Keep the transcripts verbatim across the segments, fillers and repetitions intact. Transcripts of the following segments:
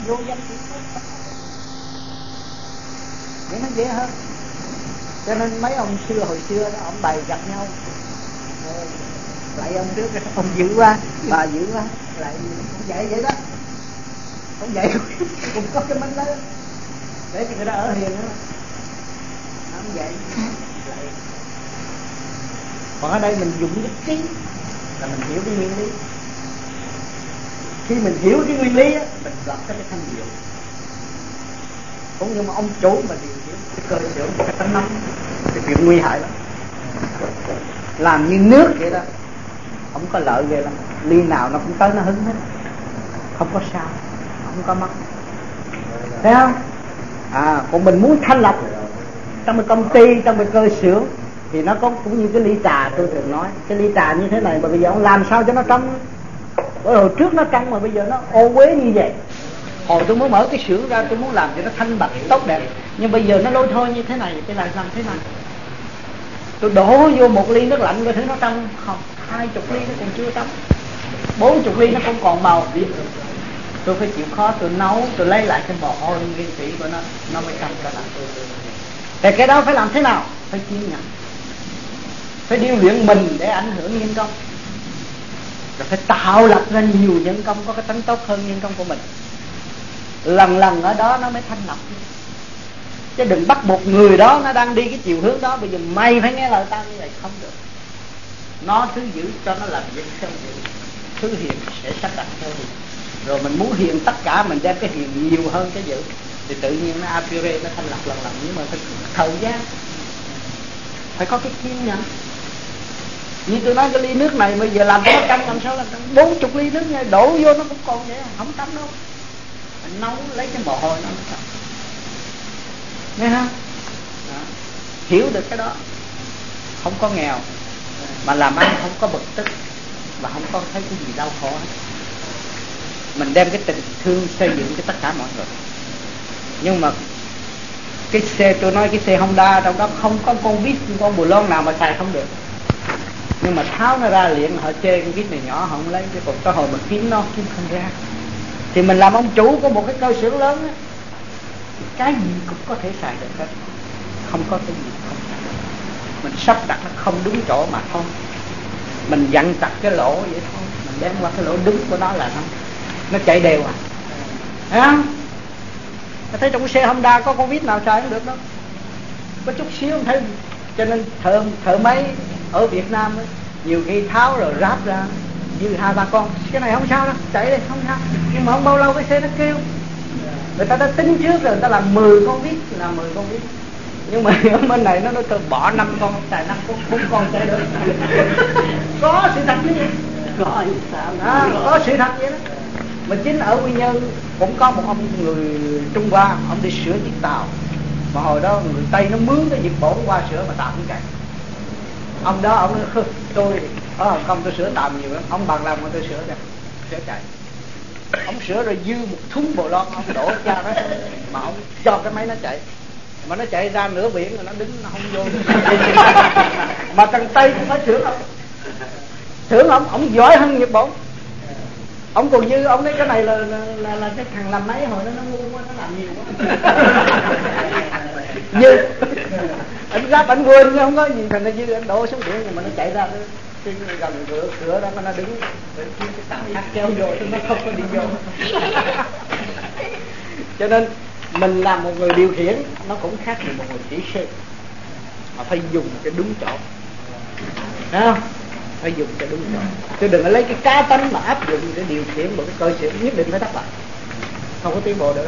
vô danh chỉ tốt, vậy nó dễ hơn. Cho nên mấy ông xưa hồi xưa đó, ông bày gặp nhau, lại ông trước ông dữ quá, bà dữ quá, lại ông dạy vậy đó, ông dạy cũng có cái mánh lớn để cho người ta ở hiền nữa, ông dạy lại. Còn ở đây mình dùng nhất trí là mình hiểu cái nguyên lý. Khi mình hiểu cái nguyên lý á, mình gặp cái thanh diệu. Cũng như mà ông chủ mà điều khiển cái cơ xưởng, cái tánh nóng, cái chuyện nguy hại lắm. Làm như nước vậy đó, không có lợi ghê lắm. Ly nào nó cũng tới nó hứng hết, không có sao, không có mất. Thấy không? À, còn mình muốn thanh lọc trong một công ty, trong một cơ xưởng thì nó có cũng như cái ly trà tôi thường nói. Cái ly trà như thế này mà bây giờ ông làm sao cho nó trong? Bởi hồi trước nó trong mà bây giờ nó ô uế như vậy. Hồi tôi muốn mở cái xưởng ra, tôi muốn làm cho nó thanh bạch tốt đẹp, nhưng bây giờ nó lôi thôi như thế này, cái này làm thế này. Tôi đổ vô một ly nước lạnh coi thử nó trong không? Hai chục ly nó còn chưa trong, bốn chục ly nó không còn màu. Tôi phải chịu khó, tôi nấu, tôi lấy lại cái mồ hôi nguyên thủy của nó, nó mới trong trở lại. Thì cái đó phải làm thế nào? Phải kiên nhẫn, phải điêu luyện mình để ảnh hưởng nhân công, rồi phải tạo lập ra nhiều nhân công có cái tánh tốt hơn nhân công của mình. Lần lần ở đó nó mới thanh lọc. Chứ đừng bắt buộc người đó nó đang đi cái chiều hướng đó, bây giờ mày phải nghe lời tao như vậy, không được. Nó thứ giữ cho nó làm việc theo giữ, thứ hiền sẽ sắp đặt theo hiền. Rồi mình muốn hiền tất cả, mình đem cái hiền nhiều hơn cái giữ, thì tự nhiên nó apire, nó thanh lọc lần lần. Nhưng mà phải thời gian, phải có cái kiên nhẫn. Như tôi nói cái ly nước này bây giờ làm cho nó trong, làm sao làm trong bốn chục ly nước này đổ vô nó cũng còn vậy, không trong đâu. Mình nấu lấy cái mồ hôi nó trong. Nghe không? Đó. Hiểu được cái đó, không có nghèo mà làm ăn không có bực tức và không có thấy cái gì đau khổ hết. Mình đem cái tình thương xây dựng cho tất cả mọi người. Nhưng mà cái xe, tôi nói cái xe Honda trong đó không có con vít, con bù lon nào mà xài không được. Nhưng mà tháo nó ra liền, họ chê con vít này nhỏ, họ không lấy. Cái còn cái hồi mà kiếm nó kiếm không ra. Thì mình làm ông chủ của một cái cơ xưởng lớn á, cái gì cũng có thể xài được hết, không có cái gì không xài được. Mình sắp đặt nó không đúng chỗ mà thôi, mình dặn chặt cái lỗ vậy thôi, mình đem qua cái lỗ đúng của nó là nó nó chạy đều à. Thấy không? Tôi thấy trong cái xe Honda có con vít nào xài không được đâu, có chút xíu không thấy. Cho nên thợ thợ máy ở Việt Nam ấy, nhiều khi tháo rồi ráp ra như hai ba con, cái này không sao đâu, chạy đi không sao. Nhưng mà không bao lâu cái xe nó kêu, người ta đã tính trước rồi, người ta làm mười con vít là mười con vít. Nhưng mà ở bên này nó nói tôi bỏ năm con, xài năm con, bốn con chạy được. Có sự thật như vậy, có sao đó, có sự thật vậy đó. Mà chính ở Quy Nhơn cũng có một ông người Trung Hoa, ông đi sửa chiếc tàu, mà hồi đó người Tây nó mướn cái dịch bổn qua sửa mà tàu không chạy. Ông đó ông nói tôi ở Hồng Kông tôi sửa tàu nhiều lắm, ông bằng lòng mà tôi sửa ra sửa chạy. Ông sửa rồi dư một thúng bồ lon, ông đổ ra đó mà ông cho cái máy nó chạy, mà nó chạy ra nửa biển rồi nó đứng nó không vô. Mà thằng Tây cũng phải sửa ông, sửa ông, ông giỏi hơn Nhật Bản. Ông còn như ông nói cái này là là, là, là cái thằng làm máy hồi đó nó ngu quá, nó làm nhiều quá. Như anh ráp anh quên không có gì, thành ra dư anh đổ xuống biển nhưng mà nó chạy ra cái gần cửa cửa đó mà nó đứng để kiếm cái tàu khác kéo vô thì nó không có đi vô. Cho nên mình làm một người điều khiển nó cũng khác như một người kỹ sư, mà phải dùng cái đúng chỗ, thấy không? Phải dùng cho đúng chỗ, chứ đừng có lấy cái cá tánh mà áp dụng để điều khiển một cái cơ sở, nhất định phải thất bại, không có tiến bộ được đâu.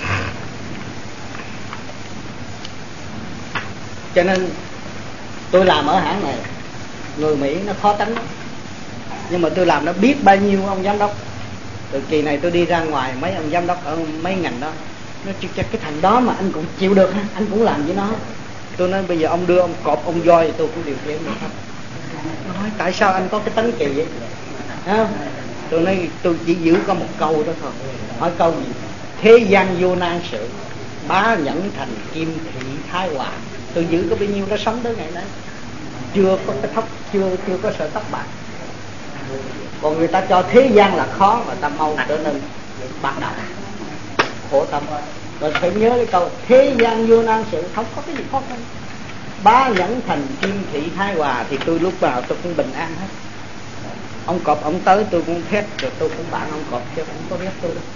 Cho nên tôi làm ở hãng này, người Mỹ nó khó tánh lắm, nhưng mà tôi làm nó biết bao nhiêu ông giám đốc. Từ kỳ này tôi đi ra ngoài, mấy ông giám đốc ở mấy ngành đó nó chịu chắc cái thằng đó mà anh cũng chịu được ha, anh cũng làm với nó. Tôi nói bây giờ ông đưa ông cọp ông voi thì tôi cũng điều khiển được hết. Nói tại sao anh có cái tánh kỳ vậy? Không? Tôi nói tôi chỉ giữ có một câu đó thôi. Hỏi câu gì? Thế gian vô nan sự, bá nhẫn thành kim thị thái hòa. Tôi giữ có bao nhiêu đó sống tới ngày nay, chưa có cái thóc, chưa chưa có sợ tóc bạc. Còn người ta cho thế gian là khó, mà ta mau trở nên ban đầu. khổ tâm. Rồi phải nhớ cái câu thế gian vô nan sự, không có cái gì khó khăn. Bá nhẫn thành kim thị thái hòa thì tôi lúc nào tôi cũng bình an hết. Ông cọp ông tới tôi cũng thét, rồi tôi cũng bạn ông cọp chứ không có biết tôi đâu.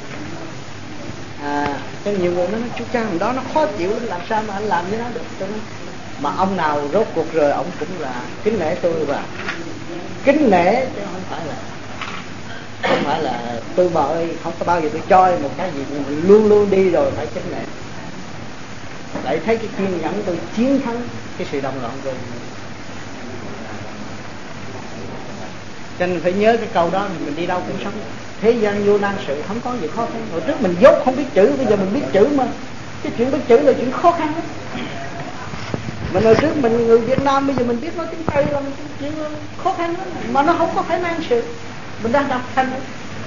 À, cho nhiều người nói chú cha thằng đó nó khó chịu, làm sao mà anh làm với nó được. Tôi nói, mà ông nào rốt cuộc rồi ông cũng là kính nể tôi, và kính nể chứ không phải là không phải là tôi bợ, không có bao giờ tôi cho một cái gì, mình luôn luôn đi rồi phải kính nể. Để thấy cái kiên nhẫn tôi chiến thắng cái sự động loạn rồi. Cho nên phải nhớ cái câu đó, mình đi đâu cũng sống. Thế gian vô nan sự, không có gì khó khăn. Hồi trước mình dốt không biết chữ, bây giờ mình biết chữ mà. Cái chuyện biết chữ là chuyện khó khăn lắm. Mình hồi trước mình người Việt Nam, bây giờ mình biết nói tiếng Tây là mình chuyện khó khăn lắm. Mà nó không có khả năng sự. Mình đang đọc thành đấy.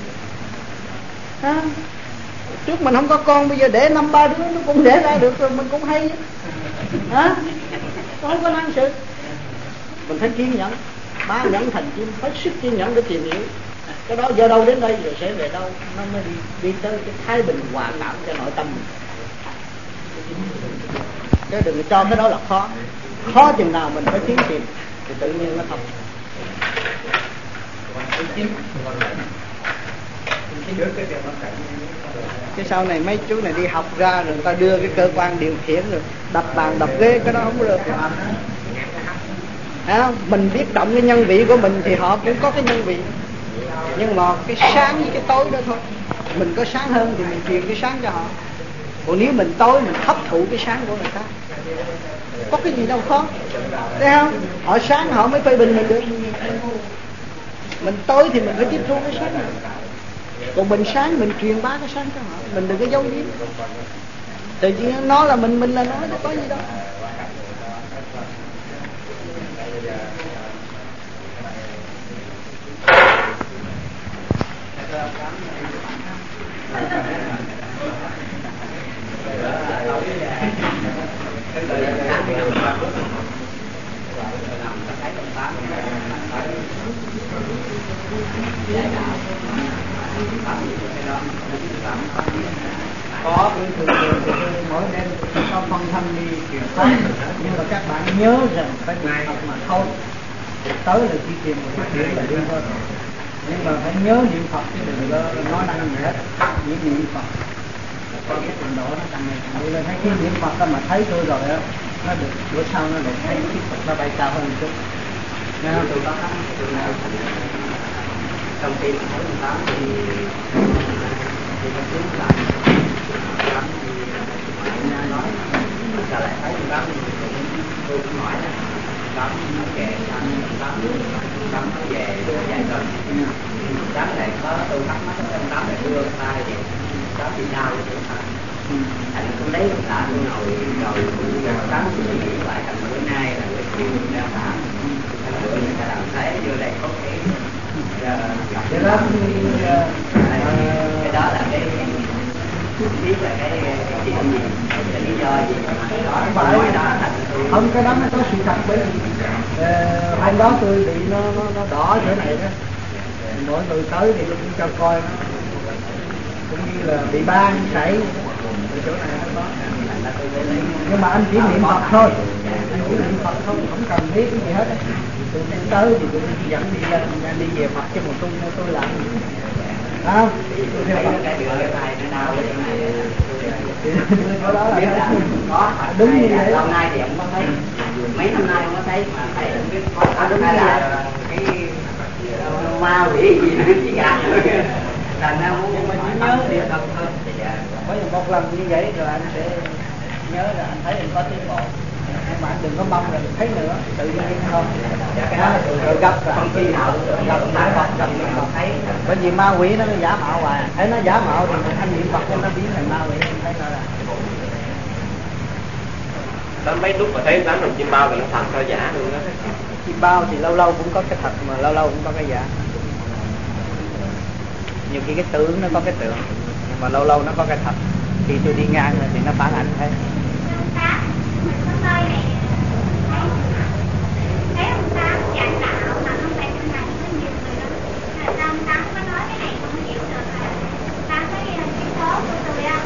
À, trước mình không có con, bây giờ để năm ba đứa nó cũng để ra được rồi, mình cũng hay. À, không có năng sự. Mình phải kiên nhẫn. Bá nhẫn thành chim, phải sức kiên nhẫn để tìm hiểu. Cái đó giờ đâu đến đây rồi sẽ về đâu, nó mới đi, đi tới cái thái bình hòa cảm cho nội tâm mình. Chứ đừng cho cái đó là khó. Khó chừng nào mình phải tiến tìm thì tự nhiên nó thông. Cái sau này mấy chú này đi học ra rồi người ta đưa cái cơ quan điều khiển rồi đập bàn đập ghế, cái đó không được. À, mình biết động cái nhân vị của mình thì họ cũng có cái nhân vị, nhưng mà cái sáng với cái tối đó thôi. Mình có sáng hơn thì mình truyền cái sáng cho họ, còn nếu mình tối mình hấp thụ cái sáng của người ta, có cái gì đâu khó, thấy không? Họ sáng họ mới phê bình mình được. Mình tối thì mình phải tiếp thu cái sáng này, còn mình sáng mình truyền bá cái sáng cho họ, mình đừng có giấu giếm. Tự nhiên nó là mình, mình là nói, nó có gì đâu. Có thường thường mỗi đêm có phân thân đi truyền pháp, nhưng mà các bạn nhớ rằng phải đi học mà thôi. Tới là chỉ tìm một cái chuyện là đi thôi, nhưng mà phải nhớ niệm Phật chứ đừng có nói năng gì hết. Những niệm Phật có cái trình độ nó càng ngày càng đi lên. Thấy khi niệm Phật đó mà thấy tôi rồi á, nó được bữa sau nó lại thấy cái Phật nó bay cao hơn một chút. Nghe không? Tôi có thắc mắc từ nào trong khi thấy người ta thì thì nó xuống lại lắm thì nghe nói là lại thấy người ta thì tôi cũng hỏi là đám nó kệ đám đám đám nó về đưa dài rồi đám này có tôi thắc mắc trong đám này đưa tay vậy đám đi sao vậy ta anh cũng lấy một tạ tôi ngồi rồi đám suy nghĩ lại thành bữa nay là bữa chiều ra tạ bữa người ta làm thấy vô đây có cái cái đó cái đó là cái biết là cái cái chuyện gì cái lý do gì mà nói đó thành không, cái đó nó có sự thật. Bởi vì uh, hôm đó tôi bị nó nó, nó đỏ chỗ này đó, mỗi người tới thì tôi cũng cho coi nó, cũng như là bị ban chảy ở chỗ này nó có. Nhưng mà anh chỉ niệm Phật thôi, anh chỉ niệm Phật thôi, không cần biết cái gì hết. Tôi tới thì tôi dẫn đi lên đi về Phật cho một tu tôi làm không? Tôi theo Phật cái đường cái tay nó đau cái này. Cái đó là có đúng như vậy. Lâu nay thì ông có thấy, mấy năm nay ông có thấy mà thầy không biết có đúng hay là cái ma quỷ gì nữa chỉ cả. Thành ra muốn chỉ nhớ thì thật thôi. Có một lần như vậy rồi anh sẽ nhớ là anh thấy anh có tiến bộ. Nhưng mà anh đừng có mong là thấy nữa, tự nhiên không. Cái đó rồi gặp không khi nào gặp lại Phật gặp Phật thấy. Bởi vì ma quỷ nó giả mạo hoài, thấy nó giả mạo thì anh niệm Phật nó biến thành ma quỷ, thấy nó là. Đó mấy lúc mà thấy đám đồng chim bao thì nó thật sao giả luôn đó. Chim bao thì lâu lâu cũng có cái thật mà lâu lâu cũng có cái giả. Nhiều khi cái tưởng nó có cái tưởng, nhưng mà lâu lâu nó có cái thật. Khi tôi đi ngang thì nó phản ảnh thấy. Thấy ông Tám giảng đạo mà không phải trong này có nhiều người đâu. Sao ông Tám có nói cái này không hiểu được là Tám thấy cái số của tôi á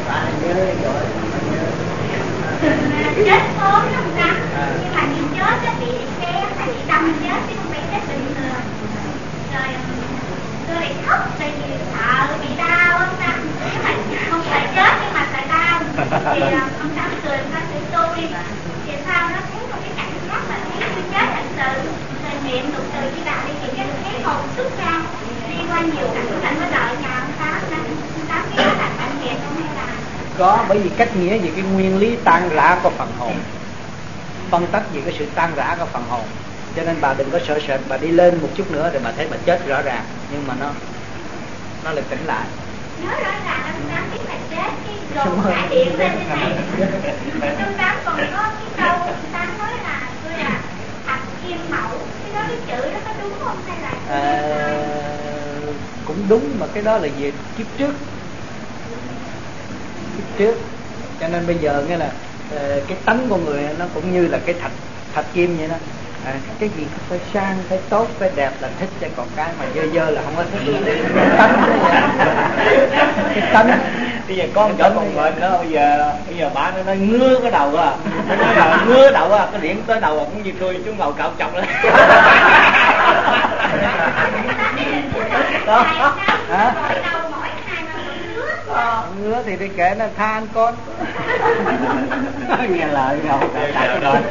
sợ bị đau ông Tám, không phải chết nhưng mà sợ đau. Thì ông Tám cười ra sự tôi, thì sau nó thấy một cái cảnh giác là thấy tôi chết thật sự, rồi niệm lục từ chỉ đạo đi thì cái thấy hồn xuất ra, đi qua nhiều cảnh cảnh có đợi nhà ông Tám, ông Tám biết là cảnh thiệt không hay là có, bởi vì cách nghĩa về cái nguyên lý tan rã của phần hồn, phân tách về cái sự tan rã của phần hồn. Cho nên bà đừng có sợ sệt, bà đi lên một chút nữa rồi bà thấy bà chết rõ ràng, nhưng mà nó nó lại tỉnh lại. nhớ rõ ràng ông Tám biết là chết, cái lồn đại điện lên trên này. Ông Tám còn có cái câu ông Tám nói là tôi là thạch kim mẫu, cái đó cái chữ đó có đúng không hay là à, cũng đúng, mà cái đó là về kiếp trước, kiếp trước. Cho nên bây giờ nghe là uh, cái tánh của người nó cũng như là cái thạch thạch kim vậy đó. À, cái gì phải sang, phải tốt, phải đẹp là thích, chứ còn cái mà dơ dơ là không có thích. Cái tánh đó vậy. Cái tánh. Bây giờ con chở con bệnh đó, bây giờ bây giờ bà nó nói ngứa cái đầu à, nó nói là ngứa đầu à, cái điện tới đầu à, cũng như tôi chúng ngầu cạo chọc lên. Đó. Hả? à, ngứa thì đi kể nó than con. Nghe lời ngầu cạo chọc lên.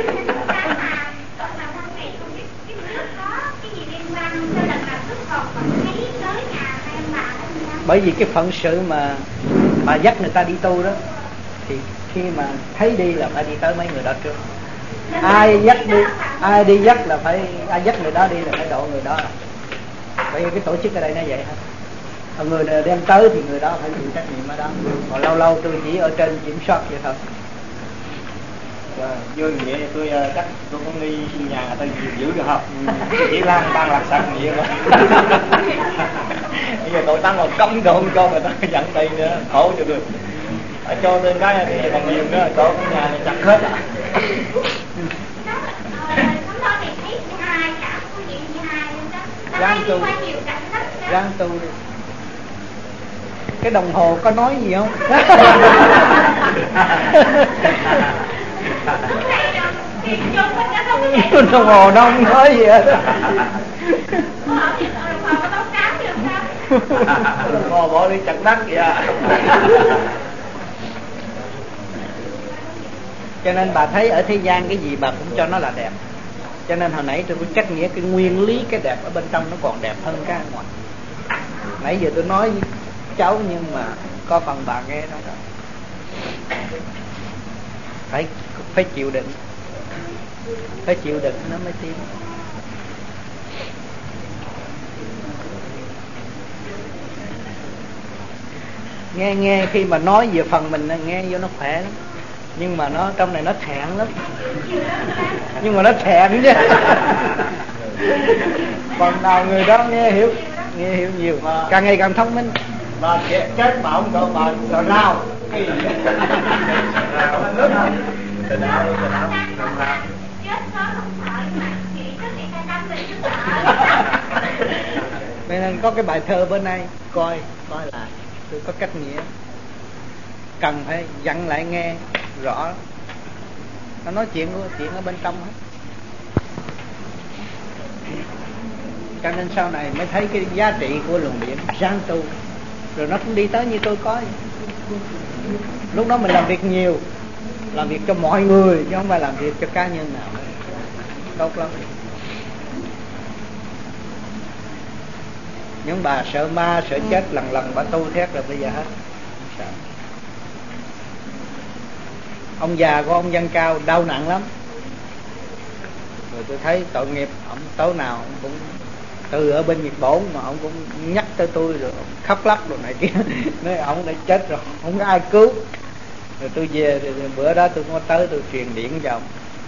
Bởi vì cái phận sự mà mà dắt người ta đi tu đó, thì khi mà thấy đi là phải đi tới mấy người đó trước. Ai dắt đi, ai đi dắt là phải, ai dắt người đó đi là phải độ người đó. Bởi vì cái tổ chức ở đây nó vậy hết. Người nào đem tới thì người đó phải chịu trách nhiệm ở đó. Còn lâu lâu tôi chỉ ở trên kiểm soát vậy thôi. Dạ, vui vậy tôi chắc tôi cũng đi nhà tôi giữ được không? Chỉ lang ban lạc sạch vậy mà. Bây giờ tội tăng một công đồ không cho người ta dẫn đây nữa, khổ cho được. Ở cho tên cái thì còn nhiều nữa, chỗ cái nhà này chặt hết á. Ráng tu, ráng tu đi. Cái đồng hồ có nói gì không? Đồng hồ đâu không nói gì hết. Đồng hồ bỏ đi chặt đất kìa. Cho nên bà thấy ở thế gian cái gì bà cũng cho nó là đẹp. Cho nên hồi nãy tôi có trách nghĩa cái nguyên lý cái đẹp ở bên trong nó còn đẹp hơn cái ngoài. Nãy giờ tôi nói với cháu nhưng mà có phần bà nghe đó rồi. Phải phải chịu đựng, phải chịu đựng nó mới tiến. Nghe nghe khi mà nói về phần mình nghe vô nó khỏe lắm, nhưng mà nó trong này nó thẹn lắm. Nhưng mà nó thẹn chứ. Phần nào người đó nghe hiểu, nghe hiểu nhiều, mà càng ngày càng thông minh. Bà chết mà ông cậu bà sợ rau cái gì nước không? Sợ rau, sợ rau, sợ rau. Nên có cái bài thơ bữa nay coi coi lại, tôi có cách nghĩa cần phải dặn lại nghe rõ. Nó nói chuyện của chuyện ở bên trong hết. Cho nên sau này mới thấy cái giá trị của luồng điển ráng tu, rồi nó cũng đi tới như tôi coi. Lúc đó mình làm việc nhiều, làm việc cho mọi người chứ không phải làm việc cho cá nhân nào. Tốt lắm. Những bà sợ ma, sợ chết lần lần bà tu thét rồi bây giờ hết. Sợ. Ông già của ông Văn Cao đau nặng lắm. Rồi tôi thấy tội nghiệp, ông tối nào ông cũng từ ở bên Nhật Bổn mà ông cũng nhắc tới tôi rồi khóc lóc rồi này kia. Nói ông đã chết rồi, không có ai cứu. Rồi tôi về, rồi bữa đó tôi có tới tôi truyền điển cho ông.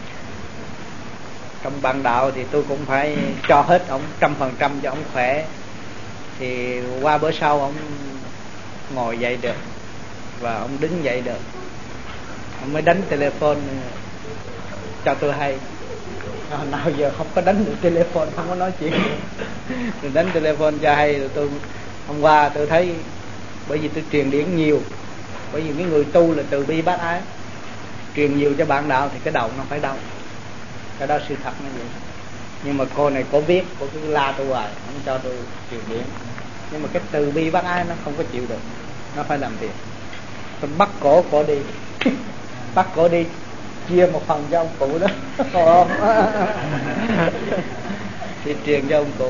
Trong ban đạo thì tôi cũng phải cho hết ông trăm phần trăm cho ông khỏe. Thì qua bữa sau ông ngồi dậy được và ông đứng dậy được, ông mới đánh telephone cho tôi hay. À, nào giờ không có đánh được telephone, không có nói chuyện rồi đánh telephone cho hay. Rồi tôi hôm qua tôi thấy, bởi vì tôi truyền điển nhiều, bởi vì mấy người tu là từ bi bác ái, truyền nhiều cho bạn đạo thì cái đầu nó phải đau. Cái đó sự thật như vậy. Nhưng mà cô này có biết, cô cứ la tôi hoài, không cho tôi truyền điển. Nhưng mà cái từ bi bác ái nó không có chịu được, nó phải làm việc. Tôi bắt cổ cổ đi bắt cổ đi chia một phần cho ông cụ đó thì truyền cho ông cụ.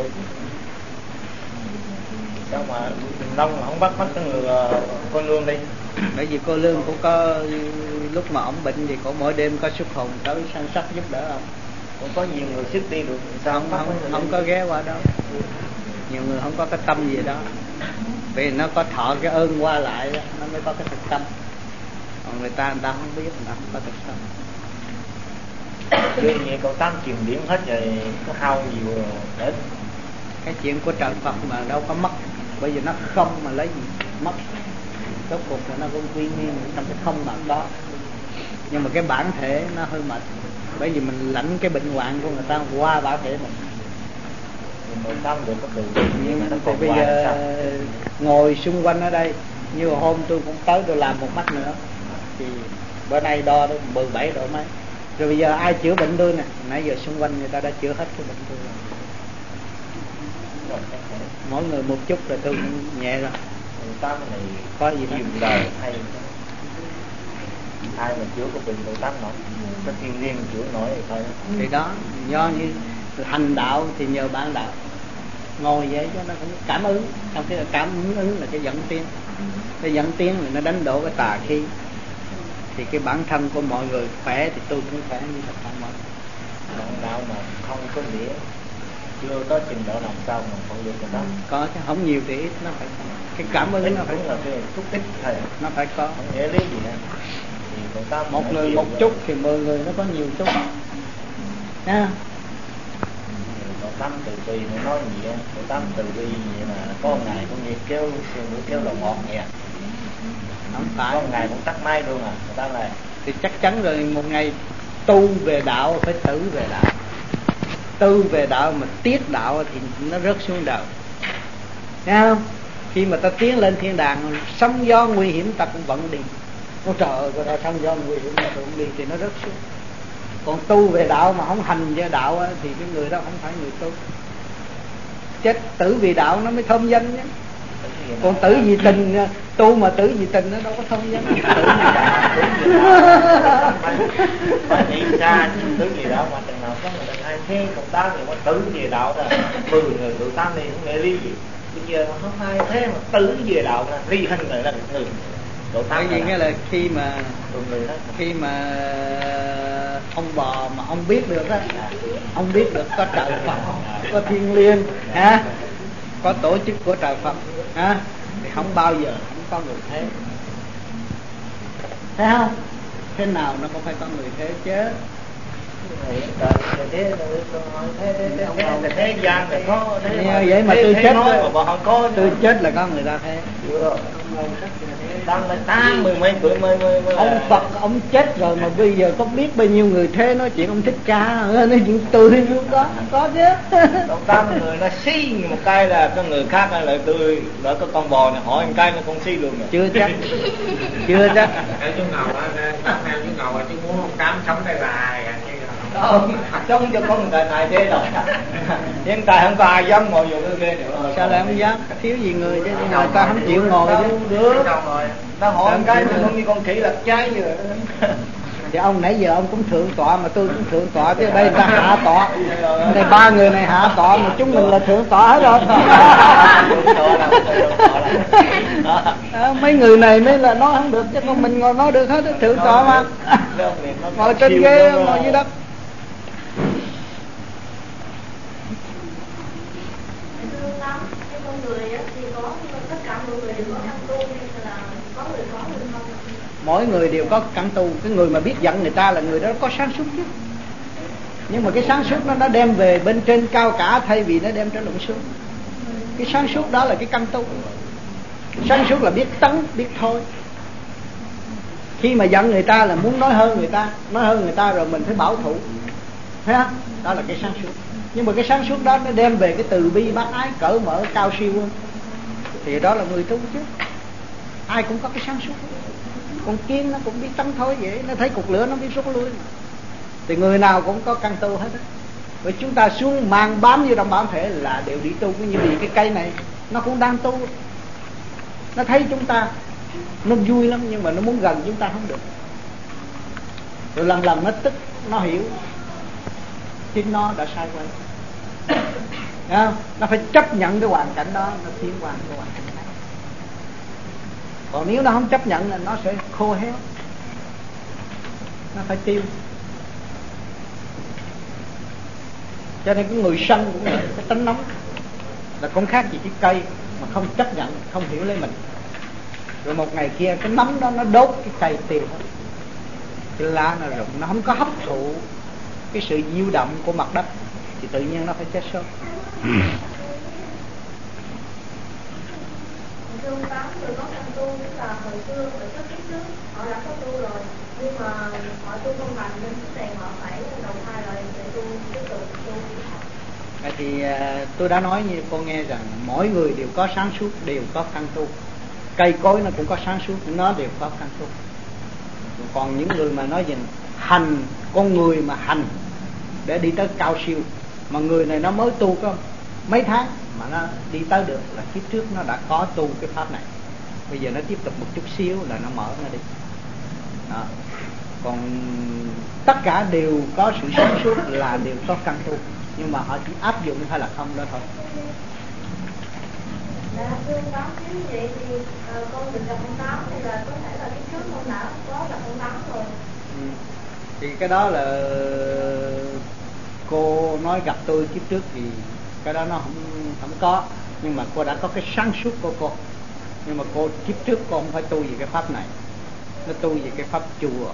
Sao mà Long không bắt bắt cái người cô Lương đi? Bởi vì cô Lương cũng có lúc mà ông bệnh thì cô mỗi đêm có xuất hồn tới săn sóc giúp đỡ ông. Cũng có nhiều người sức đi được sao không không, không, không có ghé qua đó. Nhiều người không có cái tâm gì đó, vì nó có thọ cái ơn qua lại đó, nó mới có cái thực tâm. Còn người ta người ta không biết, người ta không có thực tâm. Chứ như cậu Tám kiềm điểm hết rồi có hao nhiều để cái chuyện của trời Phật mà đâu có mất, bởi vì nó không mà lấy gì mất. Rốt cuộc là nó cũng quy nguyên trong cái không mà có. Nhưng mà cái bản thể nó hơi mệt, bởi vì mình lãnh cái bệnh hoạn của người ta qua bản thể mình. Người ta được có từ nhưng mà nó còn bây giờ ngồi xung quanh ở đây, như hôm tôi cũng tới tôi làm một mắt nữa, thì bữa nay đo đến mười bảy độ mấy. Rồi bây giờ ai chữa bệnh tôi nè, nãy giờ xung quanh người ta đã chữa hết cái bệnh tôi rồi. Mỗi người một chút rồi tôi cũng nhẹ rồi. Tám này có gì đó đời hay ai mà chữa có bệnh cậu Tám nổi, có thiên liên chữa nổi thì thôi. Thì đó, do như hành đạo thì nhờ bản đạo. Ngồi vậy cho nó cũng cảm ứng, trong cái cảm ứng là cái dẫn tiến. Cái dẫn tiến là nó đánh đổ cái tà khí. Thì cái bản thân của mọi người khỏe thì tôi cũng khỏe như tất cả mọi người. Bản đạo mà không có nghĩa, chưa có trình độ làm sao mà không được cái đó. Có chứ, không nhiều thì ít, nó phải có. Cái cảm ứng nó phải là cái chút ít thôi, nó phải có. Không nghĩa lý gì hết. Thì cậu Tám một người một chút thì mười người nó có nhiều chút nha. Cậu Tám từ bi nó nói gì á, cậu Tám từ bi vậy mà có một ngày cũng như kéo xương kéo đầu ngọt vậy. Không phải. Có một ngày cũng tắt máy luôn à, cậu Tám này. Thì chắc chắn rồi, một ngày tu về đạo phải tử về đạo. Tu về đạo mà tiết đạo thì nó rớt xuống đời. Thấy không? Khi mà ta tiến lên thiên đàng, sóng gió nguy hiểm ta cũng vẫn đi. Ôi trời ơi, có sóng gió nguy hiểm ta cũng đi thì nó rớt xuống. Còn tu về đạo mà không hành về đạo á, thì cái người đó không phải người tu. Chết tử vì đạo nó mới thơm danh nhé. Còn tử vì tình, tu mà tử vì tình nó đâu có thơm danh. Mà nghĩ ra tử vì đạo mà chừng nào có người ta ai thế cậu Tám thì có tử vì đạo đó, mười người cậu Tám đi không nghe ly gì. Bây giờ không ai thế mà tử về đạo là ly hình người là người. Bởi vì nghĩa là khi mà khi mà ông bò mà ông biết được á, ông biết được có trời Phật, có thiên liêng, ha, có tổ chức của trời Phật, ha, thì không bao giờ không có người thế. Thấy không? Thế nào nó cũng phải có người thế chứ. Thế gian này có vậy mà tôi chết có tôi chết là có người ta thế. Đang là tám mười mấy tuổi mới mới ông Phật ông chết rồi mà bây giờ có biết bao nhiêu người thế nói chuyện ông Thích Ca nói chuyện tươi luôn đó, có chứ. Còn tám người nó xí một cái là có người khác là tươi, lỡ có con bò này hỏi một cái nó không xí luôn rồi. Chưa chắc, chưa chắc. Theo chú Ngầu á, theo chú Ngầu á, chú muốn ông Tám sống đây là không, sống cho con người này thế rồi. Hiện tại không có ai dám ngồi vô cái ghế nữa. Sao lại không dám? Thiếu gì người chứ, người ta không chịu ngồi chứ. Được. Nó hỏi cái thì không như con khỉ lật trái vậy. Thì ông nãy giờ ông cũng thượng tọa mà tôi cũng thượng tọa chứ, đây ta hạ tọa. Đây ba người này hạ tọa mà chúng mình là thượng tọa hết rồi. À, mấy người này mới là nói không được chứ con mình ngồi nói được hết, thượng tọa mà. Ngồi trên ghế, ngồi dưới đất. Mỗi người đều có căn tu. Cái người mà biết giận người ta là người đó có sáng suốt chứ. Nhưng mà cái sáng suốt nó đã đem về bên trên cao cả, thay vì nó đem trở lụng xuống. Cái sáng suốt đó là cái căn tu. Sáng suốt là biết tấn, biết thôi. Khi mà giận người ta là muốn nói hơn người ta, nói hơn người ta rồi mình phải bảo thủ. Thấy không? Đó là cái sáng suốt. Nhưng mà cái sáng suốt đó nó đem về cái từ bi bác ái cởi mở cao siêu hơn. Thì đó là người tu chứ. Ai cũng có cái sáng suốt. Con kiến nó cũng biết tấn thối vậy, nó thấy cục lửa nó biết rút lui. Thì người nào cũng có căn tu hết á. Bởi chúng ta xuống mang bám vô trong bản thể là đều đi tu, như vì cái cây này nó cũng đang tu. Nó thấy chúng ta nó vui lắm, nhưng mà nó muốn gần chúng ta không được. Rồi lần lần nó tức, nó hiểu chính nó đã sai quay. Không? Nó phải chấp nhận cái hoàn cảnh đó, nó tiến qua cái hoàn cảnh khác. Còn nếu nó không chấp nhận là nó sẽ khô héo, nó phải tiêu. Cho nên cái người sân cũng là cái tánh nóng, là không khác gì cái cây mà không chấp nhận, không hiểu lấy mình. Rồi một ngày kia cái nấm đó nó đốt cái cây tiêu hết, cái lá nó rụng, nó không có hấp thụ cái sự diêu động của mặt đất thì tự nhiên nó phải chết sớm. Thưa ông Tám, người có căn tu tức là hồi xưa, hồi trước kiếp trước họ đã có tu rồi, nhưng mà họ tu không thành nên cái này họ phải đầu thai lại để tu tiếp tục tu. Vậy thì tôi đã nói như cô nghe rằng mỗi người đều có sáng suốt, đều có căn tu. Cây cối nó cũng có sáng suốt, nó đều có căn tu. Còn những người mà nói gì hành, con người mà hành để đi tới cao siêu, mà người này nó mới tu có mấy tháng mà nó đi tới được, là kiếp trước nó đã có tu cái pháp này. Bây giờ nó tiếp tục một chút xíu là nó mở nó đi đó. Còn tất cả đều có sự sáng suốt, là đều có căn tu, nhưng mà họ chỉ áp dụng hay là không đó thôi. Dạ, thưa ông Tám, nếu vậy thì uh, con được gặp ông Tám thì là có thể là kiếp trước con đã có gặp ông Tám rồi. Ừ. Thì cái đó là cô nói gặp tôi kiếp trước thì cái đó nó không không có, nhưng mà cô đã có cái sáng suốt của cô. Nhưng mà cô kiếp trước cô không phải tu về cái pháp này, nó tu về cái pháp chùa,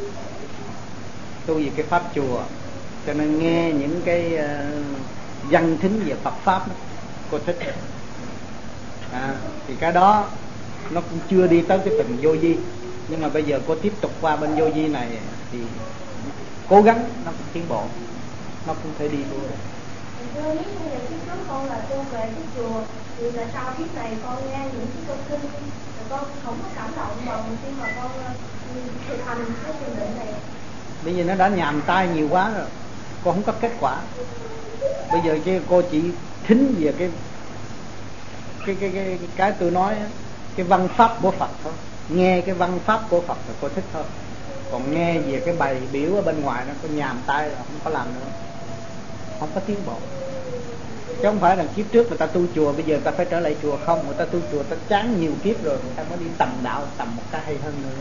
tu về cái pháp chùa, cho nên nghe những cái uh, văn thính về Phật pháp đó, cô thích. À, thì cái đó nó cũng chưa đi tới cái tầng vô vi, nhưng mà bây giờ cô tiếp tục qua bên vô vi này thì cố gắng nó cũng tiến bộ, nó cũng thể đi luôn. Thưa, nếu như là kiếp trước con là tu về cái chùa thì là sau kiếp này con nghe những cái câu kinh, con không có cảm động bằng khi mà con thực hành cái thiền định này. Bây giờ nó đã nhàm tai nhiều quá rồi, cô không có kết quả. Bây giờ chứ cô chỉ thính về cái cái cái cái cái, cái tôi nói cái văn pháp của Phật thôi, nghe cái văn pháp của Phật là cô thích thôi. Còn nghe về cái bài biểu ở bên ngoài nó có nhàm tai rồi, không có làm nữa, không có tiến bộ. Chứ không phải là kiếp trước người ta tu chùa bây giờ người ta phải trở lại chùa không, người ta tu chùa ta chán nhiều kiếp rồi, người ta mới đi tầm đạo, tầm một cái hay hơn nữa.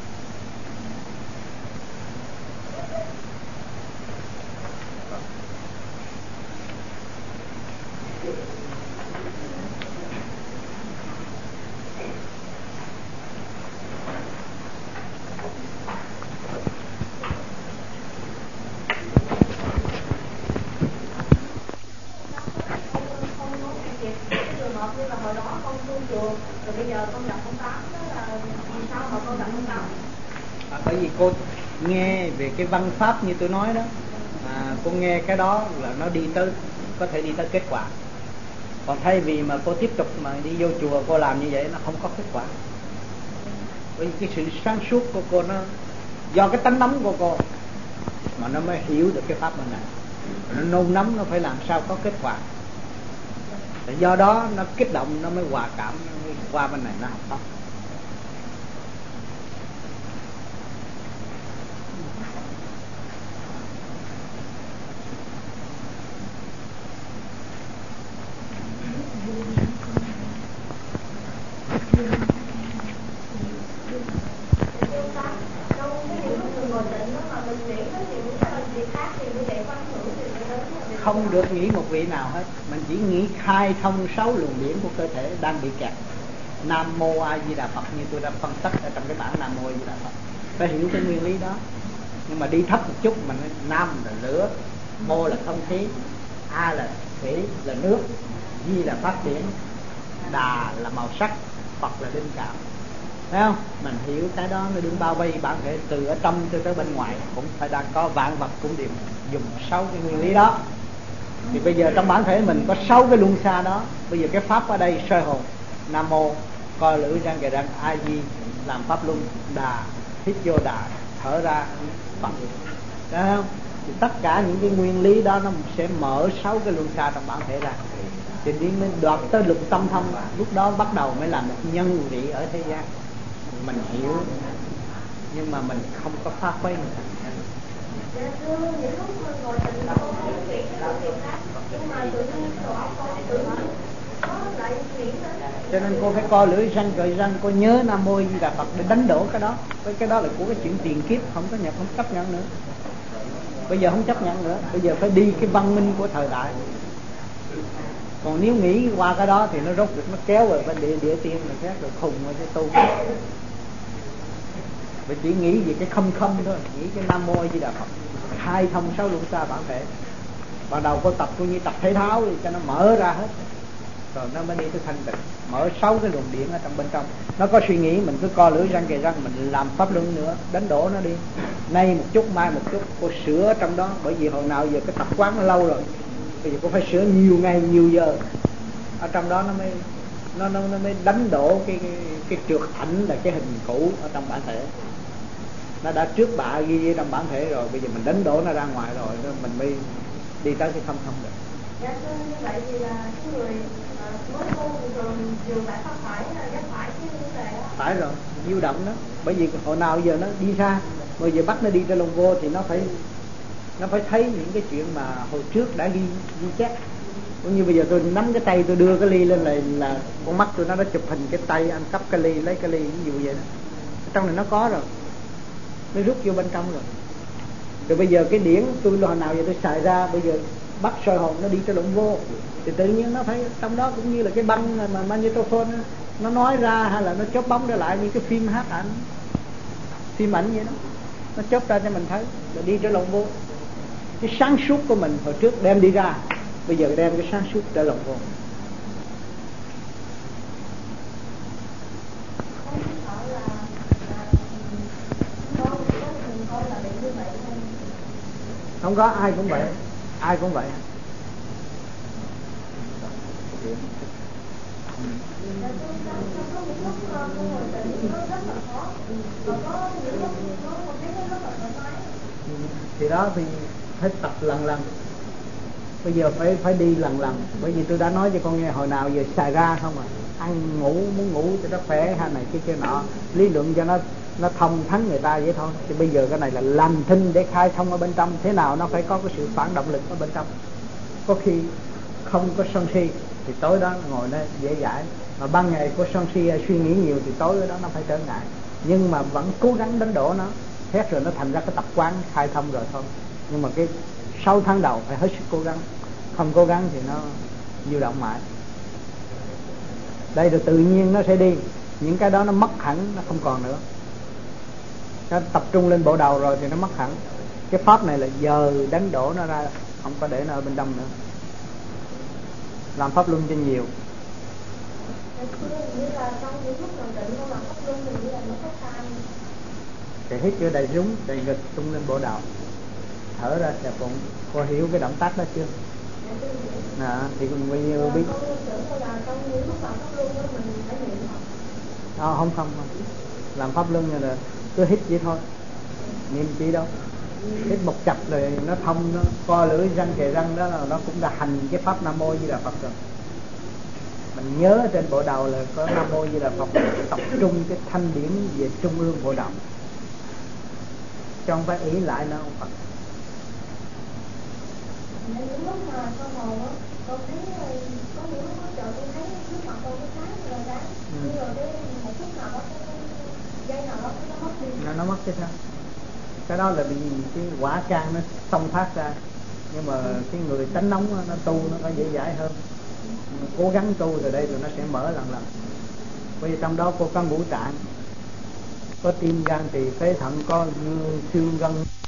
Bởi vì cô nghe về cái văn pháp như tôi nói đó, à, cô nghe cái đó là nó đi tới, có thể đi tới kết quả. Còn thay vì mà cô tiếp tục mà đi vô chùa cô làm như vậy nó không có kết quả. Bởi vì cái sự sáng suốt của cô nó do cái tánh nóng của cô mà nó mới hiểu được cái pháp bên này. Nó nôn nóng nó phải làm sao có kết quả. Do đó nó kích động, nó mới hòa cảm, nó mới qua bên này nó học pháp. Không được nghĩ một vị nào hết, mình chỉ nghĩ khai thông sáu luồng điển của cơ thể đang bị kẹt. Nam Mô A Di Đà Phật như tôi đã phân tích ở trong cái bản Nam Mô A Di Đà Phật, phải hiểu cái nguyên lý đó. Nhưng mà đi thấp một chút mình nói Nam là lửa, Mô là không khí, A là thủy là nước, Di là phát triển, Đà là màu sắc, Phật là linh cảm. Thấy không? Mình hiểu cái đó nó đứng bao vây bản thể từ ở trong cho tới bên ngoài, cũng phải đang có vạn vật cũng đều dùng sáu cái nguyên lý đó. Thì bây giờ trong bản thể mình có sáu cái luân xa đó. Bây giờ cái pháp ở đây soi hồn, Nam Mô, coi lưỡi răng kề răng, A Di làm pháp luân, Đà hít vô Đà, thở ra Phật. Thấy không? Thì tất cả những cái nguyên lý đó nó sẽ mở sáu cái luân xa trong bản thể ra. thì đi mới đoạt tới lục tâm thông, lúc đó bắt đầu mới làm một nhân vị ở thế gian. Mình hiểu nhưng mà mình không có phát huy nữa. Cho nên cô phải coi lưỡi răng cởi răng, cô nhớ Nam Mô Di Đà Phật để đánh đổ cái đó. Cái cái đó là của cái chuyện tiền kiếp, không có nhập, không chấp nhận nữa. Bây giờ không chấp nhận nữa, bây giờ phải đi cái văn minh của thời đại. Còn nếu nghĩ qua cái đó thì nó rốt được, nó kéo về bên địa địa tiên là khác rồi, khùng rồi cái tu. Vì chỉ nghĩ về cái không không thôi, nghĩ cái Nam Mô Di Đà Phật, hai thông sáu luân xa bản thể. Ban đầu có tập coi như tập thể thao thì cho nó mở ra hết, rồi nó mới đi tới thanh tịnh, mở sáu cái luồng điện ở trong bên trong. Nó có suy nghĩ mình cứ co lưỡi răng kề răng, mình làm pháp luân nữa, đánh đổ nó đi. Nay một chút, mai một chút, cô sửa trong đó. Bởi vì hồi nào giờ cái tập quán nó lâu rồi, bây giờ cô phải sửa nhiều ngày nhiều giờ. Ở trong đó nó mới nó nó, nó mới đánh đổ cái cái, cái trượt ảnh là cái hình cũ ở trong bản thể. Nó đã trước bạ ghi, ghi trong bản thể rồi, bây giờ mình đánh đổ nó ra ngoài rồi, mình mới đi tới cái không không được. Dạ thưa, như vậy thì là cái người mới tu thì thường dù phải không phải giác phải chứ như vậy đó. Phải rồi, diêu động đó. Bởi vì hồi nào giờ nó đi xa, bây giờ bắt nó đi trên lồng vô thì nó phải nó phải thấy những cái chuyện mà hồi trước đã ghi ghi chép. Cũng như bây giờ tôi nắm cái tay tôi đưa cái ly lên này là con mắt tôi nó đã chụp hình cái tay anh cấp cái ly, lấy cái ly ví dụ vậy đó. Trong này nó có rồi, nó rút vô bên trong rồi. Rồi bây giờ cái điển tôi hồi nào giờ tôi xài ra, bây giờ bắt soi hồn nó đi cho lộn vô thì tự nhiên nó thấy trong đó cũng như là cái băng mà magnetophone nó nói ra, hay là nó chớp bóng trở lại như cái phim hát ảnh, phim ảnh vậy đó, nó chớp ra cho mình thấy rồi đi trở lộn vô. Cái sáng suốt của mình hồi trước đem đi ra, bây giờ đem cái sáng suốt trở lộn vô. Không có, ai cũng vậy, ai cũng vậy. Thì đó thì phải tập lần lần. Bây giờ phải phải đi lần lần. Bởi vì tôi đã nói cho con nghe hồi nào giờ xài ra không à. Ăn ngủ, muốn ngủ cho nó khỏe hay này kia kia nọ, lý luận cho nó nó thông thắng người ta vậy thôi. Thì bây giờ cái này là làm thinh để khai thông ở bên trong. Thế nào nó phải có cái sự phản động lực ở bên trong. Có khi không có sân si thì tối đó ngồi nó dễ dãi, mà ban ngày có sân si suy nghĩ nhiều thì tối đó nó phải trở ngại. Nhưng mà vẫn cố gắng đánh đổ nó, hết rồi nó thành ra cái tập quán khai thông rồi thôi. Nhưng mà cái sáu tháng đầu phải hết sức cố gắng, không cố gắng thì nó dao động mãi. Đây rồi tự nhiên nó sẽ đi, những cái đó nó mất hẳn, nó không còn nữa. Nó tập trung lên bộ đầu rồi thì nó mất hẳn. Cái pháp này là giờ đánh đổ nó ra, không có để nó ở bên trong nữa. Làm pháp luân cho nhiều. Thì hít vô đầy rúng, đầy ngực, tung lên bộ đầu, thở ra xẹp bụng. Cô hiểu cái động tác đó chưa? À, thì còn bao nhiêu biết. À, không không không làm pháp luân như là cứ hít vậy thôi, niệm chỉ đâu. Hít một chập rồi nó thông, nó co lưỡi răng kề răng đó là nó cũng đã hành cái pháp Nam Mô Di Đà Phật rồi. Mình nhớ trên bộ đầu là có Nam Mô Di Đà Phật, tập trung cái thanh điển về trung ương bộ đầu, chứ không phải ý lại nó không Phật. Những lúc mà con ngồi á, con thấy có những lúc có trời con thấy trước mặt con cái sáng rồi đó, nhưng rồi cái một chút nào đó, dây nào đó nó mất đi. Nó, nó mất cái sao? Cái đó là vì cái quả trang nó xông phát ra. Nhưng mà cái người tránh nóng nó tu nó có dễ dãi hơn. Cố gắng tu rồi đây rồi nó sẽ mở lần lần. Bởi vì trong đó cô có ngũ tạng, có tim gan tỳ phế thận, có xương gân.